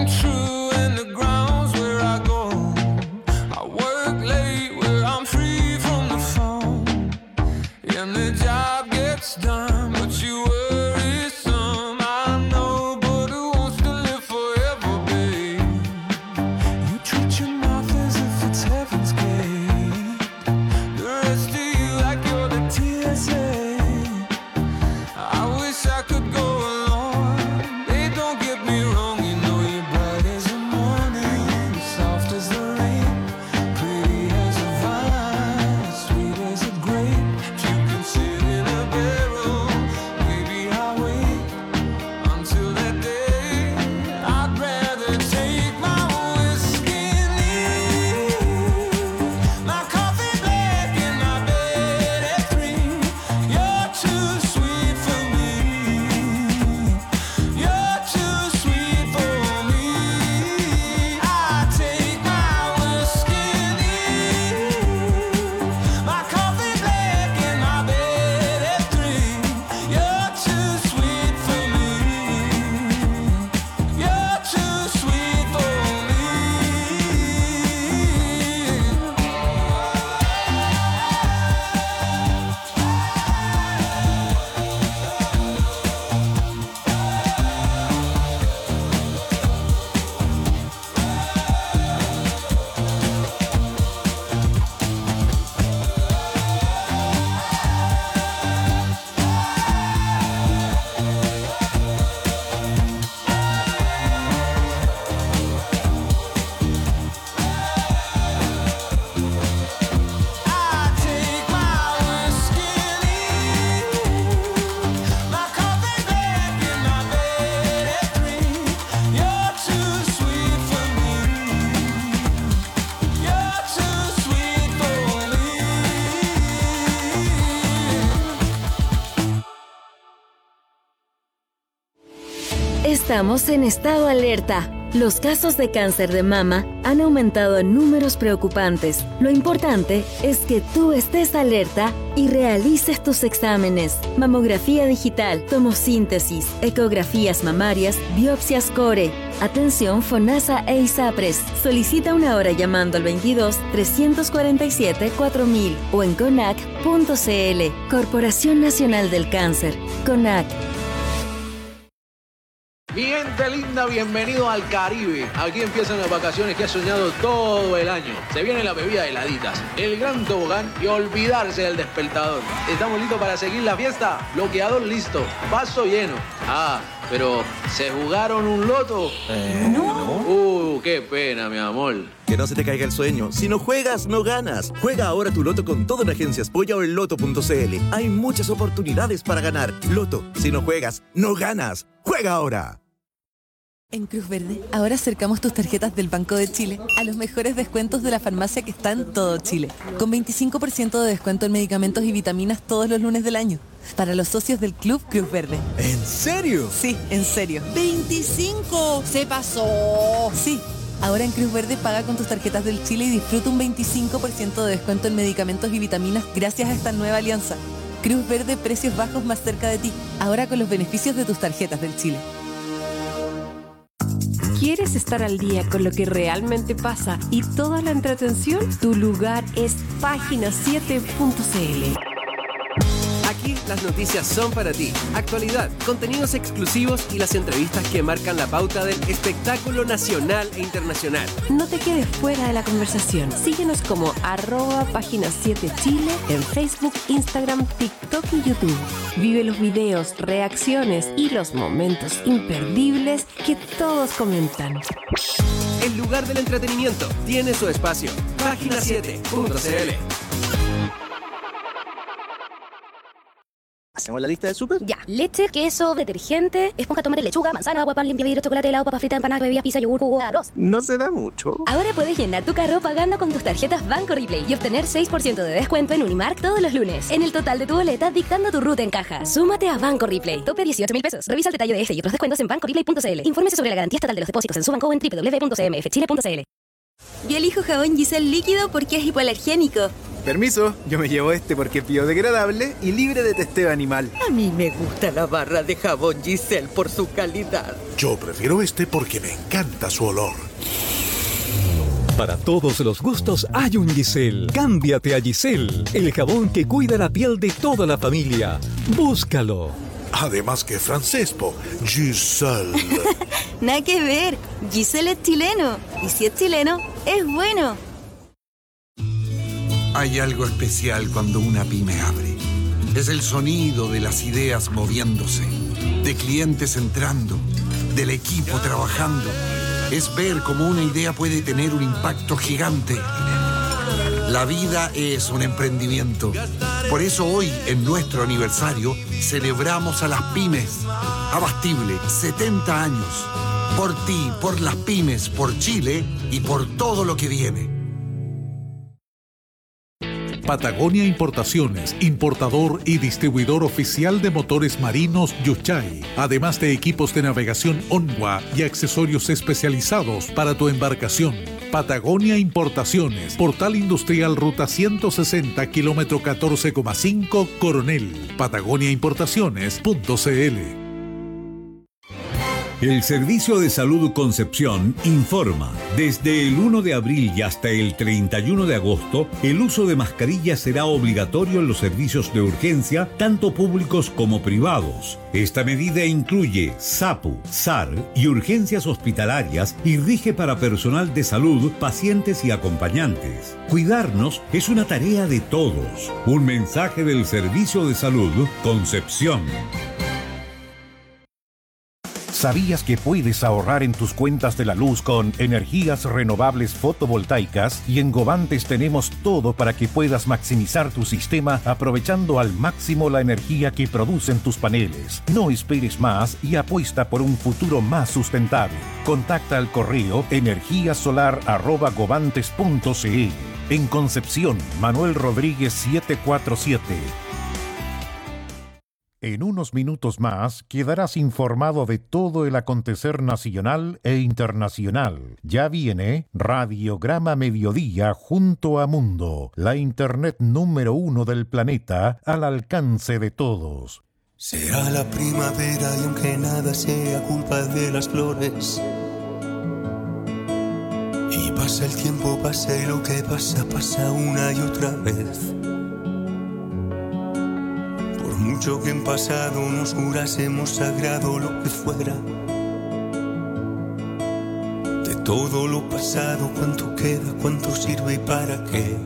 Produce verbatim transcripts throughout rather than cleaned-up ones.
Estamos en estado alerta. Los casos de cáncer de mama han aumentado en números preocupantes. Lo importante es que tú estés alerta y realices tus exámenes. Mamografía digital, tomosíntesis, ecografías mamarias, biopsias core. Atención FONASA e ISAPRES. Solicita una hora llamando al veintidós, trescientos cuarenta y siete, cuatro mil o en conac punto c l. Corporación Nacional del Cáncer. CONAC. Mi gente linda, bienvenido al Caribe. Aquí empiezan las vacaciones que has soñado todo el año. Se viene la bebida heladitas, el gran tobogán y olvidarse del despertador. ¿Estamos listos para seguir la fiesta? Bloqueador listo, vaso lleno. Ah, pero ¿se jugaron un loto? Eh, no. Uh, qué pena, mi amor. Que no se te caiga el sueño. Si no juegas, no ganas. Juega ahora tu loto con todo en Agencias Polla o en loto punto c l. Hay muchas oportunidades para ganar. Loto, si no juegas, no ganas. ¡Juega ahora! En Cruz Verde, ahora acercamos tus tarjetas del Banco de Chile a los mejores descuentos de la farmacia que está en todo Chile, con veinticinco por ciento de descuento en medicamentos y vitaminas todos los lunes del año, para los socios del Club Cruz Verde. ¿En serio? Sí, en serio. ¡veinticinco! ¡Se pasó! Sí. Ahora en Cruz Verde paga con tus tarjetas del Chile y disfruta un veinticinco por ciento de descuento en medicamentos y vitaminas gracias a esta nueva alianza. Cruz Verde, precios bajos más cerca de ti, ahora con los beneficios de tus tarjetas del Chile. ¿Quieres estar al día con lo que realmente pasa y toda la entretención? Tu lugar es página siete punto c l. Aquí las noticias son para ti. Actualidad, contenidos exclusivos y las entrevistas que marcan la pauta del espectáculo nacional e internacional. No te quedes fuera de la conversación. Síguenos como arroba página siete Chile en Facebook, Instagram, TikTok y YouTube. Vive los videos, reacciones y los momentos imperdibles que todos comentan. El lugar del entretenimiento tiene su espacio. página siete punto c l. ¿Hacemos la lista de súper? Ya. Leche, queso, detergente, esponja, tomate, lechuga, manzana, agua, pan, limpia vidrio, chocolate, helado, papas fritas, empanadas, bebidas, pizza, yogur, jugo, arroz. No se da mucho. Ahora puedes llenar tu carro pagando con tus tarjetas Banco Replay y obtener seis por ciento de descuento en Unimark todos los lunes. En el total de tu boleta, dictando tu ruta en caja. Súmate a Banco Replay. Tope dieciocho mil pesos. Revisa el detalle de este y otros descuentos en banco replay punto c l. Infórmese sobre la garantía estatal de los depósitos en su banco o en doble u doble u doble u punto c m f chile punto c l. Yo elijo jabón Giselle líquido porque es hipoalergénico. Permiso, yo me llevo este porque es biodegradable y libre de testeo animal. A mí me gusta la barra de jabón Giselle por su calidad. Yo prefiero este porque me encanta su olor. Para todos los gustos hay un Giselle. Cámbiate a Giselle, el jabón que cuida la piel de toda la familia. Búscalo. Además que francés, po. Giselle. Nada que ver. Giselle es chileno. Y si es chileno, es bueno. Hay algo especial cuando una pyme abre. Es el sonido de las ideas moviéndose, de clientes entrando, del equipo trabajando. Es ver cómo una idea puede tener un impacto gigante. La vida es un emprendimiento. Por eso hoy, en nuestro aniversario, celebramos a las pymes. Abastible, setenta años. Por ti, por las pymes, por Chile y por todo lo que viene. Patagonia Importaciones, importador y distribuidor oficial de motores marinos Yuchay, además de equipos de navegación Onwa y accesorios especializados para tu embarcación. Patagonia Importaciones, Portal Industrial Ruta ciento sesenta, kilómetro catorce coma cinco, Coronel. Patagonia Importaciones punto c l. El Servicio de Salud Concepción informa. Desde el uno de abril y hasta el treinta y uno de agosto, el uso de mascarillas será obligatorio en los servicios de urgencia, tanto públicos como privados. Esta medida incluye SAPU, S A R y urgencias hospitalarias y rige para personal de salud, pacientes y acompañantes. Cuidarnos es una tarea de todos. Un mensaje del Servicio de Salud Concepción. ¿Sabías que puedes ahorrar en tus cuentas de la luz con energías renovables fotovoltaicas? Y en Govantes tenemos todo para que puedas maximizar tu sistema aprovechando al máximo la energía que producen tus paneles. No esperes más y apuesta por un futuro más sustentable. Contacta al correo energíasolar arroba govantes punto c l. En Concepción, Manuel Rodríguez setecientos cuarenta y siete. En unos minutos más quedarás informado de todo el acontecer nacional e internacional. Ya viene Radiograma Mediodía junto a Mundo, la internet número uno del planeta al alcance de todos. Será la primavera y aunque nada sea culpa de las flores. Y pasa el tiempo, pasa y lo que pasa, pasa una y otra vez. Mucho que en pasado nos jurásemos sagrado lo que fuera. De todo lo pasado, cuánto queda, cuánto sirve y para qué.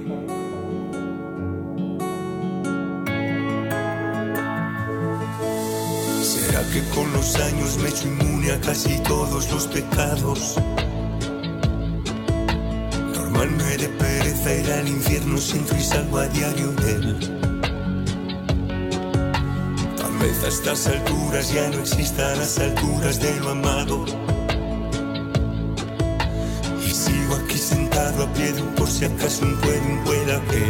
¿Será que con los años me he hecho inmune a casi todos los pecados? Normal me de pereza ir al infierno, siento y salgo a diario de él. A estas alturas ya no existan las alturas de lo amado. Y sigo aquí sentado a pie de un por si acaso un puede, un pueda que.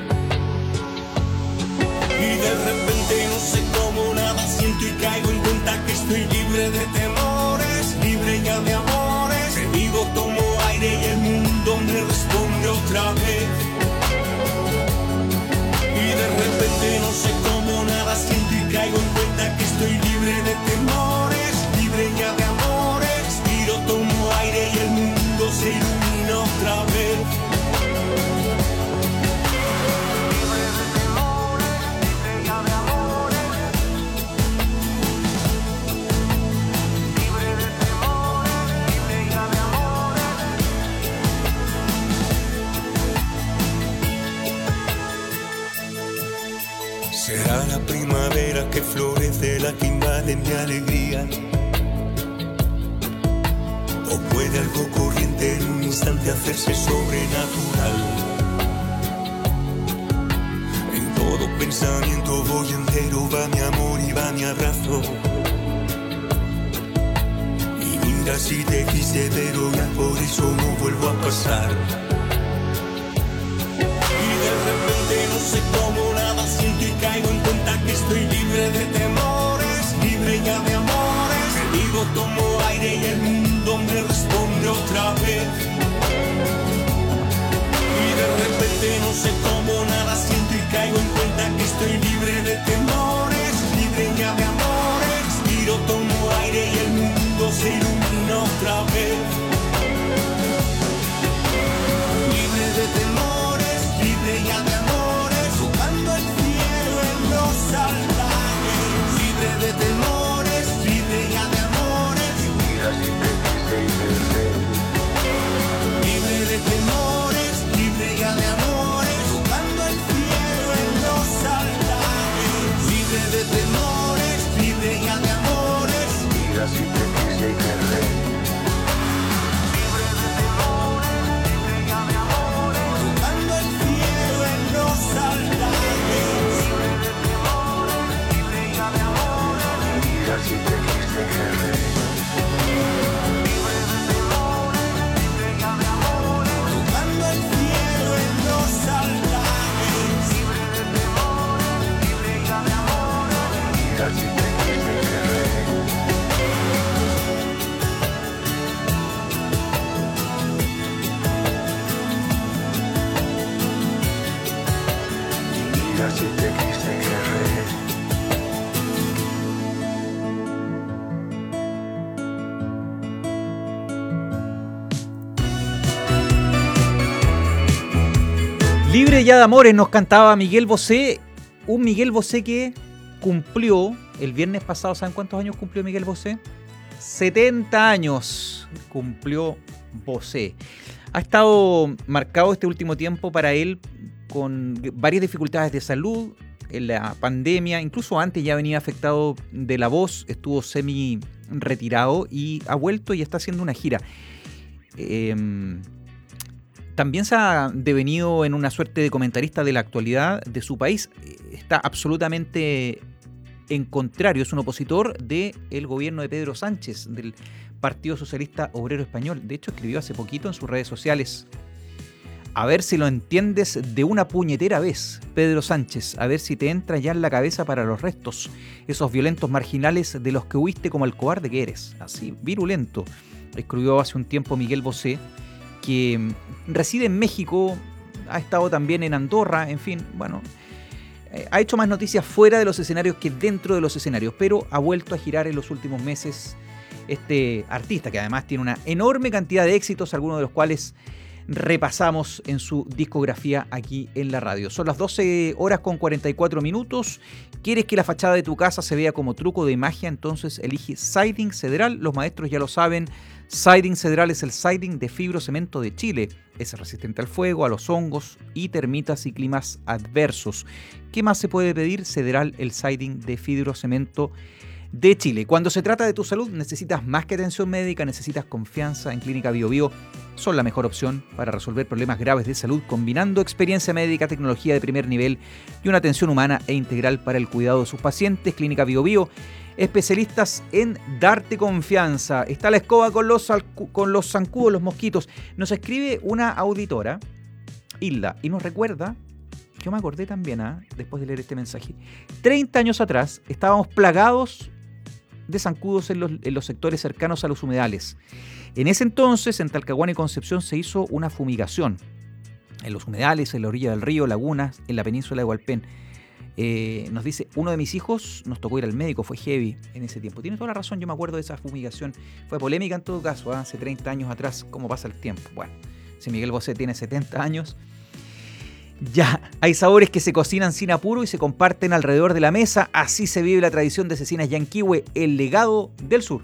Y de repente no sé cómo nada siento y caigo en cuenta que estoy libre de temores, libre ya de amores. Que vivo, tomo aire y el mundo me responde otra vez. Y de repente no sé cómo nada siento y caigo en cuenta que estoy libre de temores, libre ya de amores. Respiro, tomo aire y el mundo se ilumina otra vez. Libre de temores, libre ya de amores. Libre de temores, libre ya de amores. Será la primavera que florece, la que invade mi alegría. O puede algo corriente en un instante hacerse sobrenatural. En todo pensamiento voy entero, va mi amor y va mi abrazo. Y mira si te quise pero ya por eso no vuelvo a pasar. Y de repente no sé cómo nada siento y caigo en cuenta que estoy libre de temores, libre ya de amores. Que digo, tomo aire y el mundo me responde otra vez. Y de repente no sé cómo nada si te quise querer. Libre ya de amores nos cantaba Miguel Bosé, un Miguel Bosé que cumplió el viernes pasado. ¿Saben cuántos años cumplió Miguel Bosé? setenta años cumplió Bosé. Ha estado marcado este último tiempo para él con varias dificultades de salud, en la pandemia, incluso antes ya venía afectado de la voz, estuvo semi retirado y ha vuelto y está haciendo una gira. Eh, También se ha devenido en una suerte de comentarista de la actualidad de su país. Está absolutamente en contrario, es un opositor del gobierno de Pedro Sánchez, del Partido Socialista Obrero Español. De hecho, escribió hace poquito en sus redes sociales: a ver si lo entiendes de una puñetera vez, Pedro Sánchez, a ver si te entra ya en la cabeza para los restos, esos violentos marginales de los que huiste como el cobarde que eres. Así, virulento, escribió hace un tiempo Miguel Bosé, que reside en México, ha estado también en Andorra, en fin, bueno, eh, ha hecho más noticias fuera de los escenarios que dentro de los escenarios, pero ha vuelto a girar en los últimos meses este artista, que además tiene una enorme cantidad de éxitos, algunos de los cuales repasamos en su discografía aquí en la radio. Son las doce horas con cuarenta y cuatro minutos. ¿Quieres que la fachada de tu casa se vea como truco de magia? Entonces elige Siding Cedral. Los maestros ya lo saben. Siding Cedral es el siding de fibrocemento de Chile. Es resistente al fuego, a los hongos y termitas y climas adversos. ¿Qué más se puede pedir? Cedral, el siding de fibrocemento de Chile. Cuando se trata de tu salud, necesitas más que atención médica, necesitas confianza en Clínica Bio Bio. Son la mejor opción para resolver problemas graves de salud, combinando experiencia médica, tecnología de primer nivel y una atención humana e integral para el cuidado de sus pacientes. Clínica Bio Bio, especialistas en darte confianza. Está la escoba con los, con los zancudos, los mosquitos. Nos escribe una auditora, Hilda, y nos recuerda, yo me acordé también, ¿eh? después de leer este mensaje, treinta años atrás estábamos plagados de zancudos en los, en los sectores cercanos a los humedales. En ese entonces, en Talcahuano y Concepción, se hizo una fumigación en los humedales, en la orilla del río, lagunas, en la península de Hualpén. Eh, nos dice, uno de mis hijos nos tocó ir al médico, fue heavy en ese tiempo. Tiene toda la razón, yo me acuerdo de esa fumigación. Fue polémica en todo caso, ¿eh? Hace treinta años atrás, ¿cómo pasa el tiempo? Bueno, si Miguel Bosé tiene setenta años... Ya, hay sabores que se cocinan sin apuro y se comparten alrededor de la mesa. Así se vive la tradición de Cecinas Yanquihue, el legado del sur.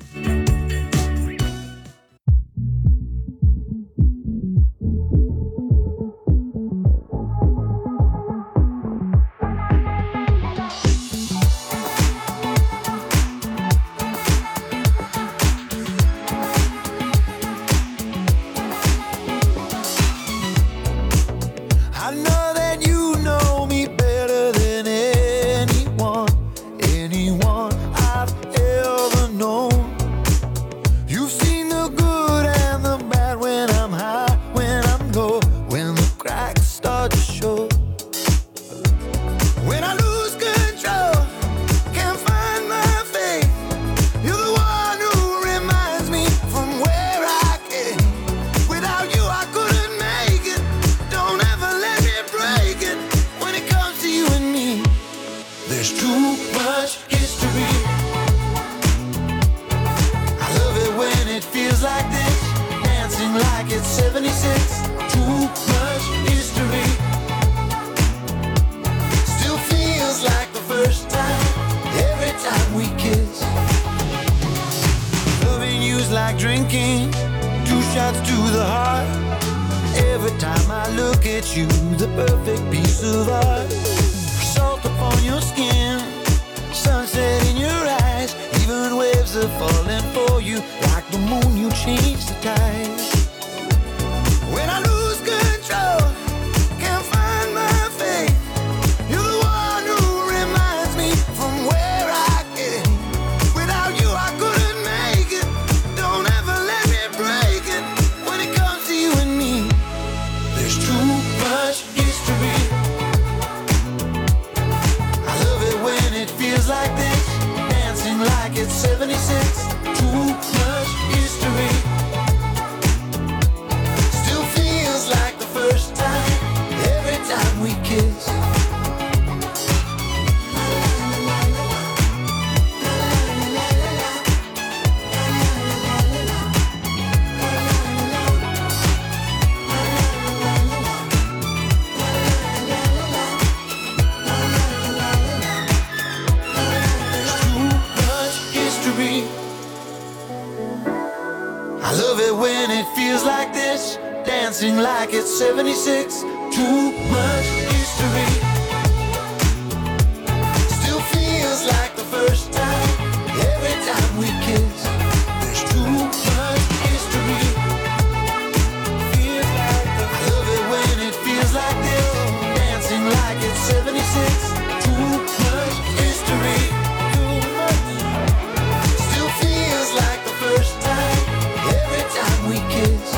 when it feels like this, dancing like it's seventy-six. Too much history. Still feels like the first time, every time we kiss. There's too much history. Feels like the I love it when it feels like this, dancing like it's seventy-six. Too much history. Too much. Still feels like the first time, every time we kiss.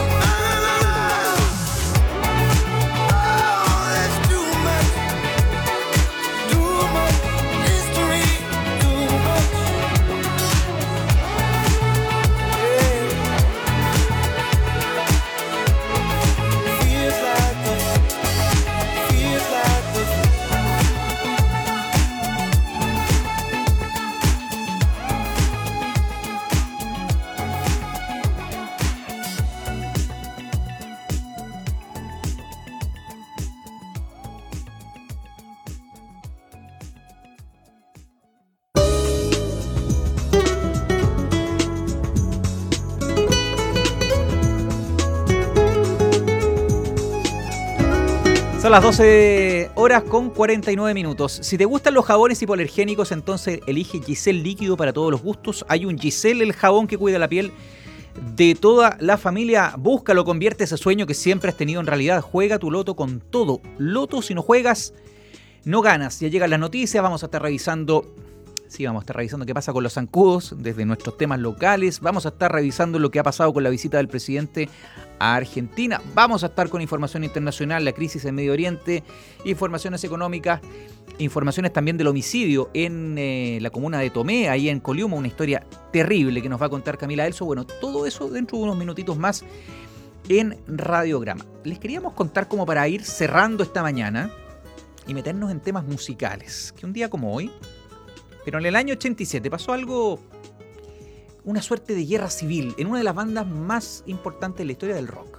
Son las doce horas con cuarenta y nueve minutos. Si te gustan los jabones hipoalergénicos, entonces elige Giselle líquido para todos los gustos. Hay un Giselle, el jabón que cuida la piel de toda la familia. Búscalo, convierte ese sueño que siempre has tenido en realidad. Juega tu loto con todo. Loto, si no juegas, no ganas. Ya llegan las noticias, vamos a estar revisando... Sí, vamos a estar revisando qué pasa con los zancudos desde nuestros temas locales. Vamos a estar revisando lo que ha pasado con la visita del presidente a Argentina. Vamos a estar con información internacional, la crisis en Medio Oriente, informaciones económicas, informaciones también del homicidio en eh, la comuna de Tomé, ahí en Coliuma, una historia terrible que nos va a contar Camila Elso. Bueno, todo eso dentro de unos minutitos más en Radiograma. Les queríamos contar como para ir cerrando esta mañana y meternos en temas musicales, que un día como hoy... Pero en el año ochenta y siete pasó algo, una suerte de guerra civil en una de las bandas más importantes de la historia del rock.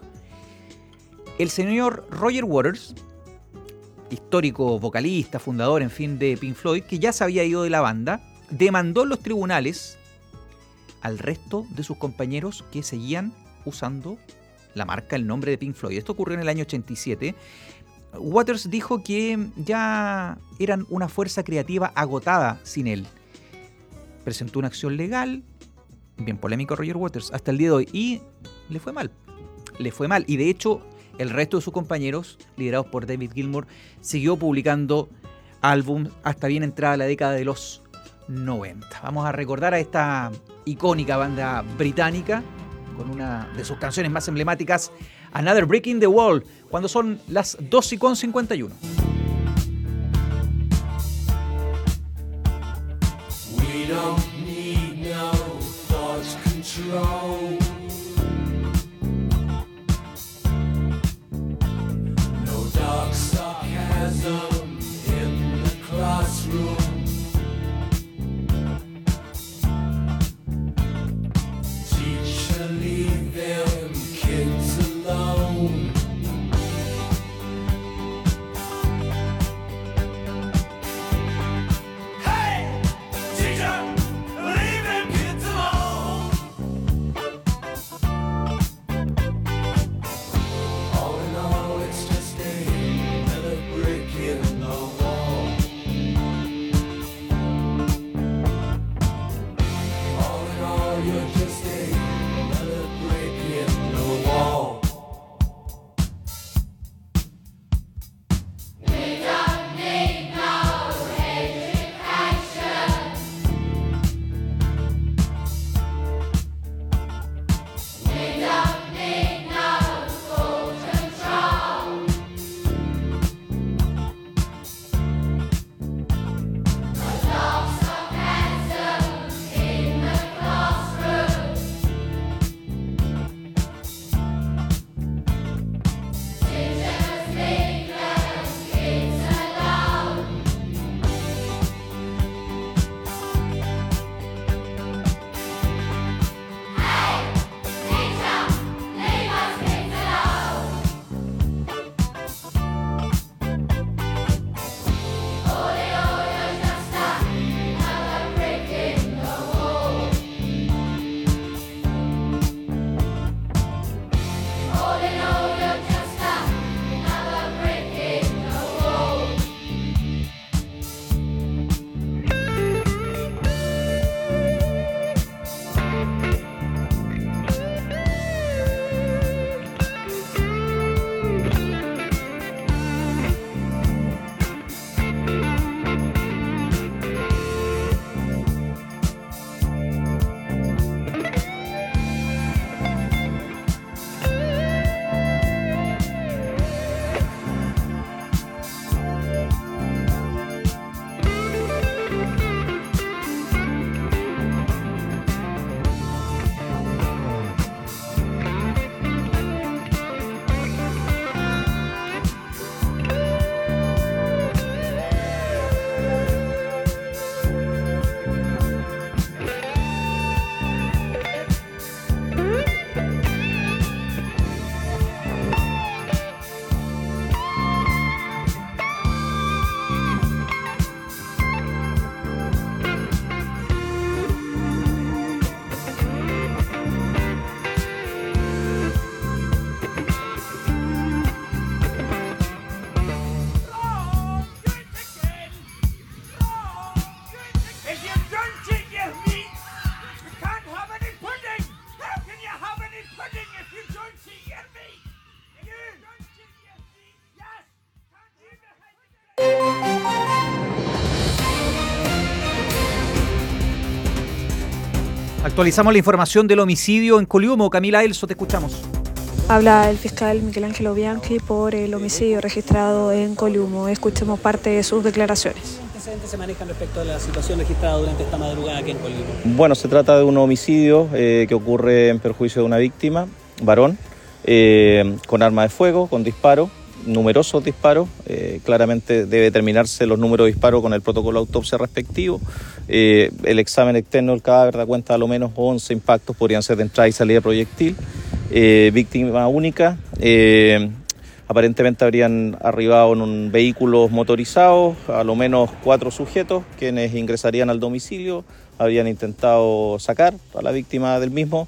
El señor Roger Waters, histórico vocalista, fundador, en fin, de Pink Floyd, que ya se había ido de la banda, demandó en los tribunales al resto de sus compañeros que seguían usando la marca, el nombre de Pink Floyd. Esto ocurrió en el año ochenta y siete. Waters dijo que ya eran una fuerza creativa agotada sin él. Presentó una acción legal, bien polémico Roger Waters, hasta el día de hoy, y le fue mal. Le fue mal, y de hecho el resto de sus compañeros, liderados por David Gilmour, siguió publicando álbumes hasta bien entrada la década de los noventa. Vamos a recordar a esta icónica banda británica con una de sus canciones más emblemáticas, Another Brick in the Wall, cuando son las doce con cincuenta y uno. We don't need no thought control. No dark sarcasm in the classroom. Teacher, leave them kids alone. Actualizamos la información del homicidio en Coliumo. Camila Elso, te escuchamos. Habla el fiscal Miguel Ángelo Bianchi por el homicidio registrado en Coliumo. Escuchemos parte de sus declaraciones. ¿Qué antecedentes se manejan respecto a la situación registrada durante esta madrugada aquí en Coliumo? Bueno, se trata de un homicidio eh, que ocurre en perjuicio de una víctima, varón, eh, con arma de fuego, con disparo, numerosos disparos. Eh, claramente debe determinarse los números de disparos con el protocolo de autopsia respectivo. Eh, el examen externo del cadáver da cuenta de a lo menos once impactos, podrían ser de entrada y salida de proyectil. Eh, víctima única, eh, aparentemente habrían arribado en un vehículo motorizado, a lo menos cuatro sujetos quienes ingresarían al domicilio, habrían intentado sacar a la víctima del mismo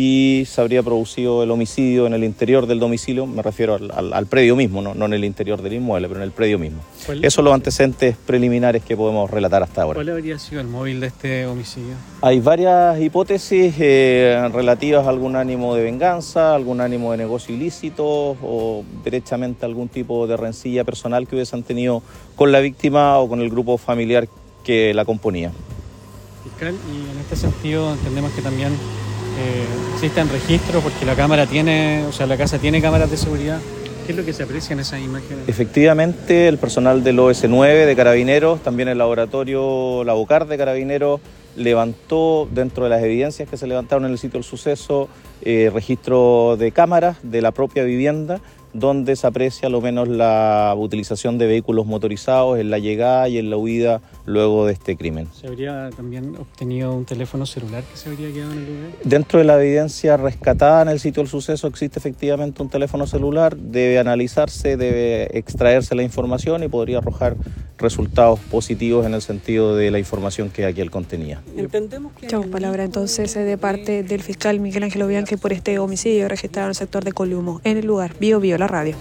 y se habría producido el homicidio en el interior del domicilio, me refiero al, al, al predio mismo, no, no en el interior del inmueble, pero en el predio mismo. Esos son los antecedentes preliminares que podemos relatar hasta ahora. ¿Cuál habría sido el móvil de este homicidio? Hay varias hipótesis eh, relativas a algún ánimo de venganza, algún ánimo de negocio ilícito o derechamente algún tipo de rencilla personal que hubiesen tenido con la víctima o con el grupo familiar que la componía. Fiscal, y en este sentido entendemos que también eh, existen registros porque la cámara tiene, o sea, la casa tiene cámaras de seguridad. ¿Qué es lo que se aprecia en esas imágenes? Efectivamente, el personal del O S nueve de Carabineros, también el laboratorio La Bocar de Carabineros, levantó dentro de las evidencias que se levantaron en el sitio del suceso eh, registro de cámaras de la propia vivienda, donde se aprecia al menos la utilización de vehículos motorizados en la llegada y en la huida luego de este crimen. ¿Se habría también obtenido un teléfono celular que se habría quedado en el lugar? Dentro de la evidencia rescatada en el sitio del suceso existe efectivamente un teléfono celular, debe analizarse, debe extraerse la información y podría arrojar resultados positivos en el sentido de la información que aquí él contenía. Entendemos que... Chau, palabra entonces de parte del fiscal Miguel Ángelo Bianchi por este homicidio registrado en el sector de Coliumo. En el lugar, Bio Bio, la radio.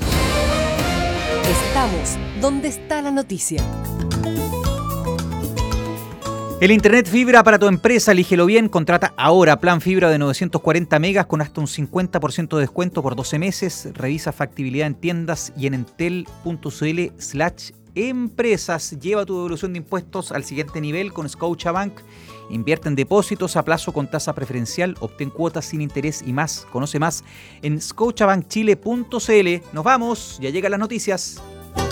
Estamos donde está la noticia. El Internet Fibra para tu empresa, elígelo bien, contrata ahora plan fibra de novecientos cuarenta megas con hasta un cincuenta por ciento de descuento por doce meses. Revisa factibilidad en tiendas y en entel.cl slash empresas. Lleva tu devolución de impuestos al siguiente nivel con Scotiabank. Invierte en depósitos a plazo con tasa preferencial, obtén cuotas sin interés y más. Conoce más en scotiabank chile punto c l. Nos vamos, ya llegan las noticias.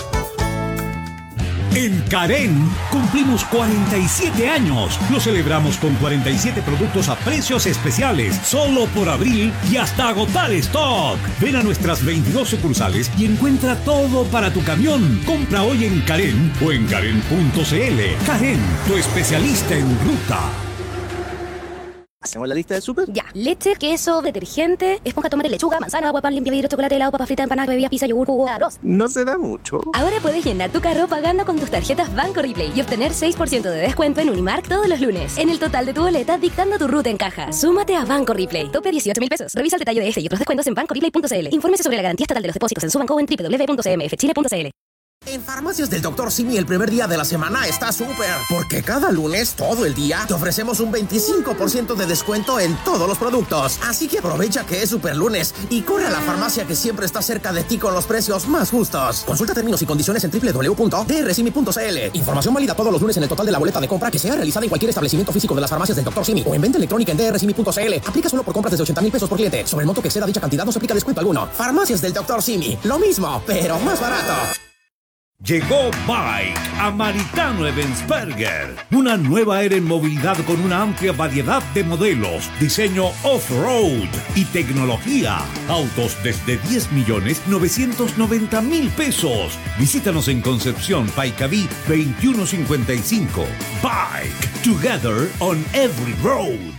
En Carén cumplimos cuarenta y siete años. Lo celebramos con cuarenta y siete productos a precios especiales, solo por abril y hasta agotar stock. Ven a nuestras veintidós sucursales y encuentra todo para tu camión. Compra hoy en Carén o en carén punto c l. Carén, tu especialista en ruta. ¿Hacemos la lista de súper? Ya. Leche, queso, detergente, esponja, tomate, lechuga, manzana, agua, pan, limpia vidrio, chocolate, helado, papa frita, empanadas, bebidas, pizza, yogur, jugo, arroz. No se da mucho. Ahora puedes llenar tu carro pagando con tus tarjetas Banco Replay y obtener seis por ciento de descuento en Unimark todos los lunes. En el total de tu boleta, dictando tu ruta en caja. Súmate a Banco Replay. Tope dieciocho mil pesos. Revisa el detalle de este y otros descuentos en banco replay punto c l. Infórmese sobre la garantía estatal de los depósitos en su banco o en doble u doble u doble u punto c m f chile punto c l. En Farmacias del doctor Simi el primer día de la semana está súper, porque cada lunes, todo el día, te ofrecemos un veinticinco por ciento de descuento en todos los productos. Así que aprovecha que es super lunes y corre a la farmacia que siempre está cerca de ti con los precios más justos. Consulta términos y condiciones en doble u doble u doble u punto d r simi punto c l. Información válida todos los lunes en el total de la boleta de compra que sea realizada en cualquier establecimiento físico de las Farmacias del doctor Simi o en venta electrónica en d r simi punto c l. Aplica solo por compras desde ochenta mil pesos por cliente. Sobre el monto que exceda dicha cantidad no se aplica descuento alguno. Farmacias del doctor Simi. Lo mismo, pero más barato. Llegó Bike a Maritano Eventsberger, una nueva era en movilidad con una amplia variedad de modelos, diseño off-road y tecnología. Autos desde diez millones novecientos noventa mil pesos. Visítanos en Concepción, Paicaví veintiuno cincuenta y cinco. Bike, together on every road.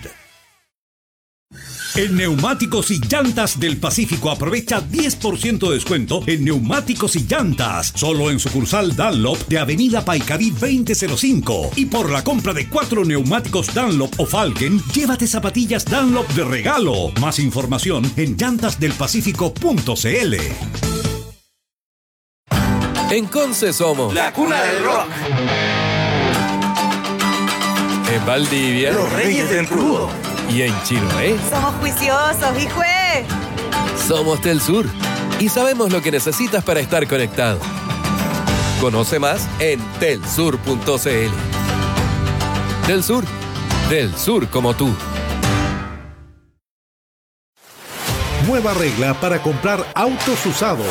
En Neumáticos y Llantas del Pacífico aprovecha diez por ciento de descuento en neumáticos y llantas. Solo en sucursal Dunlop de Avenida Paicaví veinte cero cinco. Y por la compra de cuatro neumáticos Dunlop o Falken, llévate zapatillas Dunlop de regalo. Más información en llantas del pacífico punto c l. En Conce somos la cuna del rock. En Valdivia, los reyes del crudo. Y en Chiloé, Somos juiciosos, hijo. somos Telsur y sabemos lo que necesitas para estar conectado. Conoce más en telsur punto c l. Telsur, del sur como tú. nueva regla para comprar autos usados.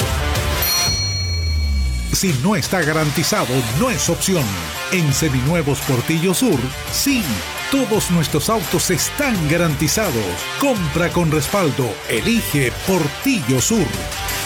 Si no está garantizado, no es opción. En Seminuevos Portillo Sur, sí, todos nuestros autos están garantizados. Compra con respaldo. Elige Portillo Sur.